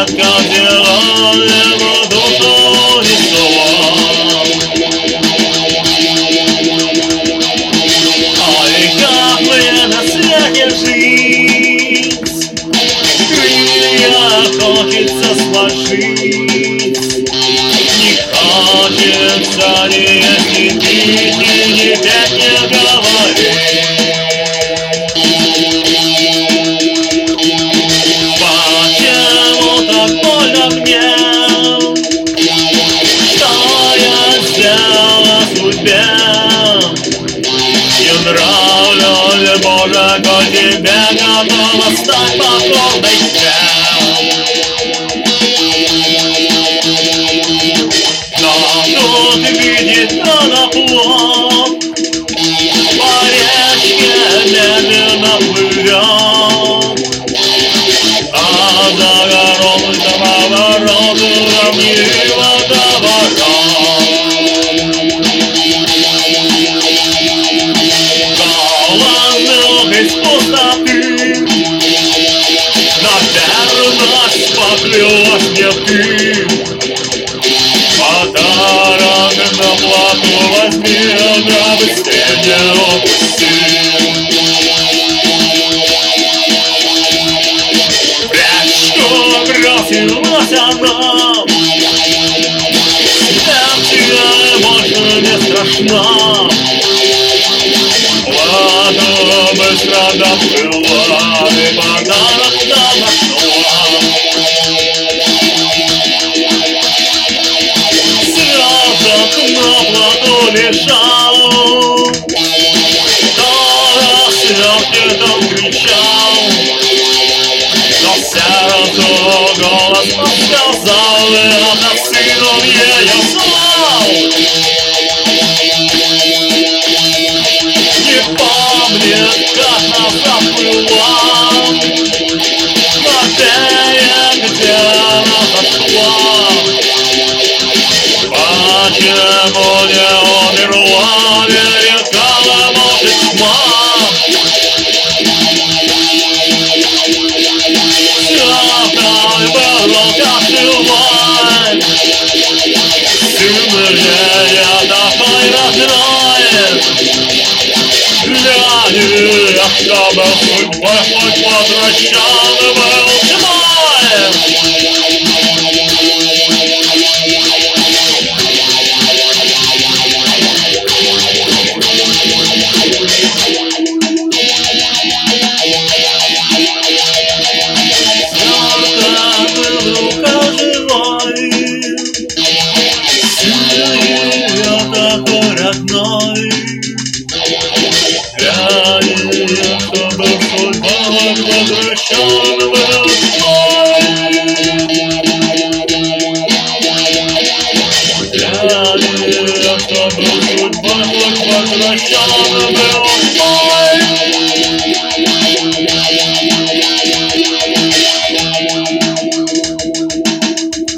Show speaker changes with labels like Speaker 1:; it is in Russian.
Speaker 1: как дела его душу рисовал. Ой, как мне на свете жить, крылья хочется сложить. Не хочется ни есть, ни пить, ни петь, ни говорить. Почему так больно мне, что я сделала судьбе? Не нравлюсь ли, Боже, коль тебе готова стать покорной тебе? Но тут видит она плод, по речке медленно плывет, а за гором за поворотом равнина водоворот. Голос из пустоты, наверно, споклялась не ты. Подарок на плату возьми, да быстрее не упусти. В речку бросилась она, смерть ей больше не страшна. Плату быстро доплыла и подарок нам нашла. На плоту лежал, кто рассвет там кричал, но сердцу голос подсказал, и отец сыном ее звал. Не помнит, как назад плыла, на берег, где она зашла. Почему не умерла, великана может тьма? Святой был как живой, сын я такой родной. Для них, чтобы судьбой хоть возвращен был тьмой. Для нее, чтобы судьба возвращен был твой. Для нее, чтобы судьба возвращен был